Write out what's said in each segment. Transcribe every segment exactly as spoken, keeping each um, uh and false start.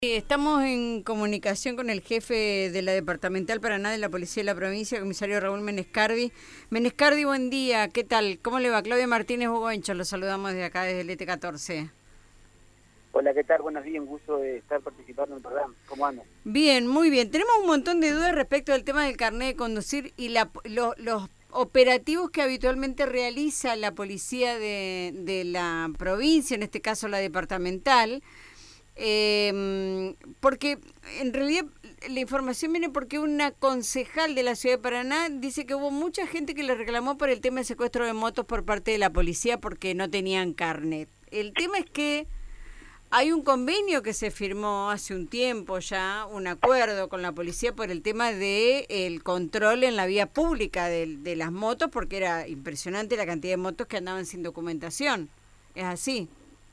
Estamos en comunicación con el jefe de la Departamental Paraná de la Policía de la Provincia, el comisario Raúl Menescardi. Menescardi, buen día, ¿qué tal? ¿Cómo le va? Claudia Martínez Hugoencho, los saludamos desde acá, desde el E T catorce. Hola, ¿qué tal? Buenos días, un gusto de estar participando en el programa. ¿Cómo andan? Bien, muy bien. Tenemos un montón de dudas respecto al tema del carnet de conducir y la, lo, los operativos que habitualmente realiza la policía de, de la provincia, en este caso la departamental. Eh, porque en realidad la información viene porque una concejal de la ciudad de Paraná dice que hubo mucha gente que le reclamó por el tema de secuestro de motos por parte de la policía porque no tenían carnet. El tema es que hay un convenio que se firmó hace un tiempo ya, un acuerdo con la policía por el tema de el control en la vía pública de, de las motos, porque era impresionante la cantidad de motos que andaban sin documentación. ¿Es así?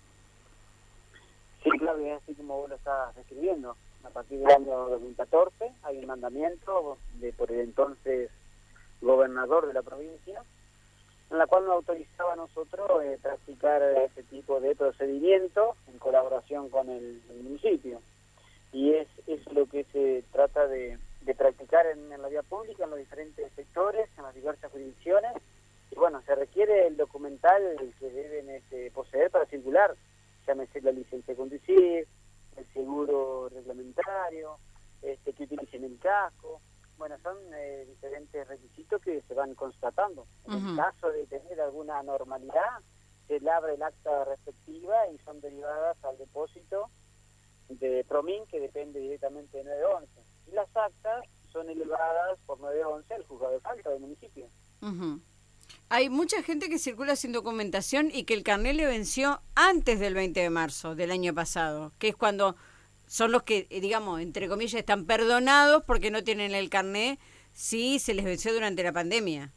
Sí, Claudia, así como vos lo estás describiendo. A partir del año dos mil catorce hay un mandamiento de por el entonces gobernador de la provincia, en la cual nos autorizaba a nosotros eh, practicar ese tipo de procedimiento en colaboración con el, el municipio. Y es eso lo que se trata de, de practicar en, en la vía pública, en los diferentes sectores, en las diversas jurisdicciones. Y bueno, se requiere el documental que deben este, poseer para circular, llámese la licencia de conducir, el seguro reglamentario, este, que utilicen el casco. Bueno, son eh, diferentes requisitos que se van constatando. En uh-huh. el caso de tener alguna anormalidad, se le abre el acta respectiva y son derivadas al depósito de PROMIN, que depende directamente de nueve once. Y las actas son elevadas por nueve once al juzgado de falta del municipio. Uh-huh. Hay mucha gente que circula sin documentación y que el carnet le venció antes del veinte de marzo del año pasado, que es cuando son los que, digamos, entre comillas, están perdonados porque no tienen el carnet si se les venció durante la pandemia.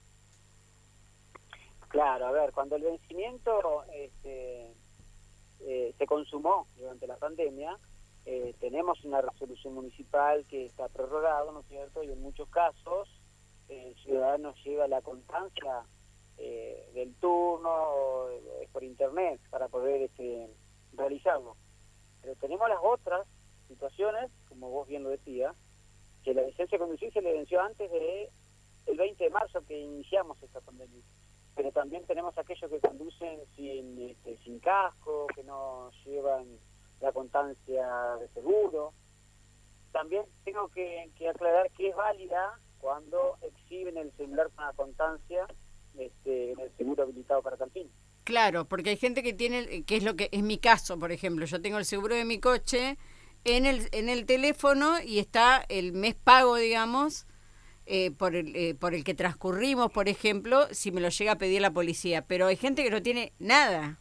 Claro, a ver, cuando el vencimiento este, eh, se consumó durante la pandemia, eh, tenemos una resolución municipal que está prorrogada, ¿no es cierto? Y en muchos casos el ciudadano lleva la constancia eh, del turno o, eh, por internet para poder este, realizarlo. Pero tenemos las otras situaciones, como vos bien lo decías, que la licencia de conducir se le venció antes de el veinte de marzo que iniciamos esta pandemia. Pero también tenemos aquellos que conducen sin, este, sin casco, que no llevan la constancia de seguro. También tengo que, que aclarar que es válida cuando exhiben el celular con la constancia este, en el seguro habilitado para tal fin. Claro, porque hay gente que tiene, que es lo que es mi caso, por ejemplo, yo tengo el seguro de mi coche en el en el teléfono y está el mes pago, digamos, eh, por el eh, por el que transcurrimos, por ejemplo, si me lo llega a pedir la policía, pero hay gente que no tiene nada.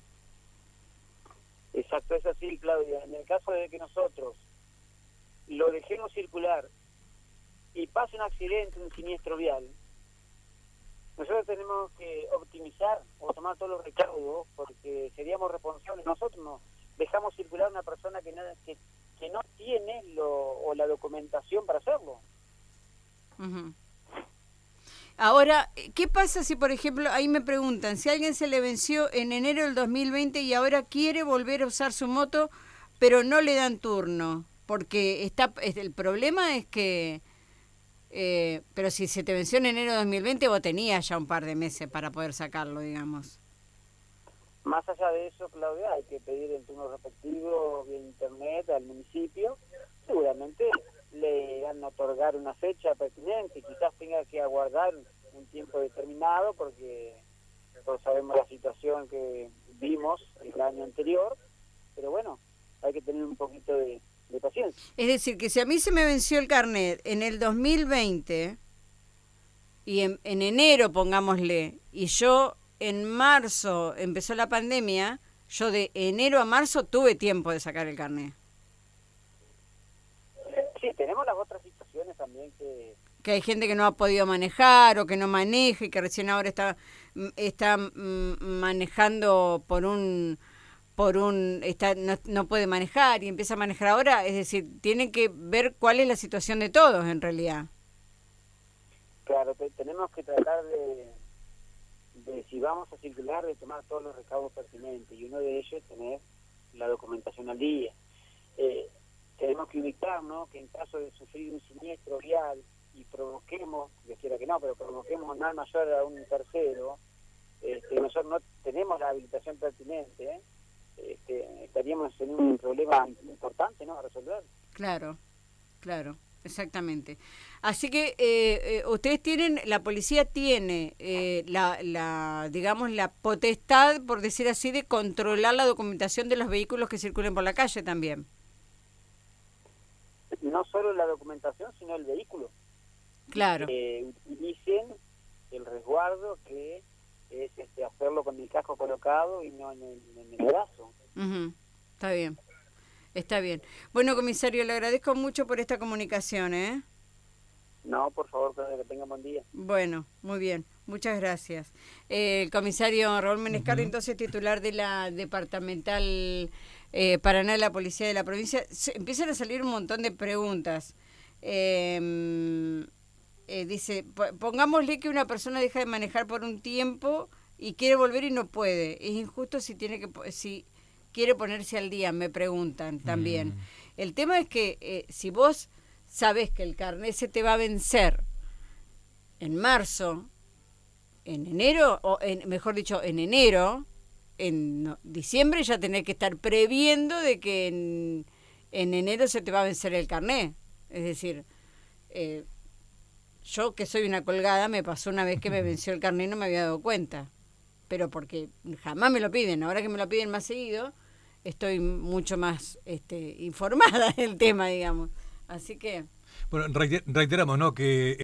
Exacto, es así, Claudia. En el caso de que nosotros lo dejemos circular y pase un accidente, un siniestro vial, nosotros tenemos que optimizar o tomar todos los recaudos porque seríamos responsables. Nosotros no dejamos circular a una persona que no, que, que no tiene lo, o la documentación para hacerlo. Uh-huh. Ahora, ¿qué pasa si, por ejemplo, ahí me preguntan, si a alguien se le venció en enero del dos mil veinte y ahora quiere volver a usar su moto, pero no le dan turno? Porque está el problema es que Eh, pero si se te venció en enero de dos mil veinte, vos tenías ya un par de meses para poder sacarlo, digamos. Más allá de eso, Claudia, hay que pedir el turno respectivo vía internet al municipio. Seguramente le van a otorgar una fecha pertinente, quizás tenga que aguardar un tiempo determinado porque todos sabemos la situación que vimos el año anterior, pero bueno, hay que tener un poquito de de paciencia. Es decir, que si a mí se me venció el carnet en el dos mil veinte y en, en enero, pongámosle, y yo en marzo empezó la pandemia, yo de enero a marzo tuve tiempo de sacar el carnet. Sí, tenemos las otras situaciones también que... Que hay gente que no ha podido manejar o que no maneja y que recién ahora está, está manejando por un... por un está no, no puede manejar y empieza a manejar ahora, es decir, tienen que ver cuál es la situación de todos en realidad. Claro, te, tenemos que tratar de, de, si vamos a circular, de tomar todos los recaudos pertinentes y uno de ellos es tener la documentación al día. Eh, tenemos que ubicar, ¿no?, que en caso de sufrir un siniestro vial y provoquemos, que quiera que no, pero provoquemos un mal mayor a un tercero, este, nosotros no tenemos la habilitación pertinente, ¿eh? este, estaríamos en un problema importante, ¿no?, a resolver. Claro, claro, exactamente. Así que eh, eh, ustedes tienen, la policía tiene eh, la, la, digamos, la potestad, por decir así, de controlar la documentación de los vehículos que circulen por la calle también. No solo la documentación, sino el vehículo. Claro. Eh, utilicen el resguardo que es este, hacerlo con el casco colocado y no en el, en el brazo. Uh-huh. Está bien, está bien. Bueno, comisario, le agradezco mucho por esta comunicación, ¿eh? No, por favor, que tenga buen día. Bueno, muy bien, muchas gracias. Eh, el comisario Raúl Menescarro, uh-huh. entonces titular de la departamental eh, Paraná de la Policía de la Provincia. Se, empiezan a salir un montón de preguntas. Eh, eh, dice, pongámosle que una persona deja de manejar por un tiempo y quiere volver y no puede. Es injusto si tiene que si quiere ponerse al día, me preguntan también. Mm. El tema es que eh, si vos sabés que el carnet se te va a vencer en marzo, en enero, o en, mejor dicho, en enero, en no, diciembre ya tenés que estar previendo de que en, en enero se te va a vencer el carnet. Es decir, eh, yo que soy una colgada, me pasó una vez que me venció el carnet y no me había dado cuenta. Pero porque jamás me lo piden. Ahora que me lo piden más seguido, estoy mucho más este, informada del tema, digamos. Así que... Bueno, reiteramos, ¿no?, que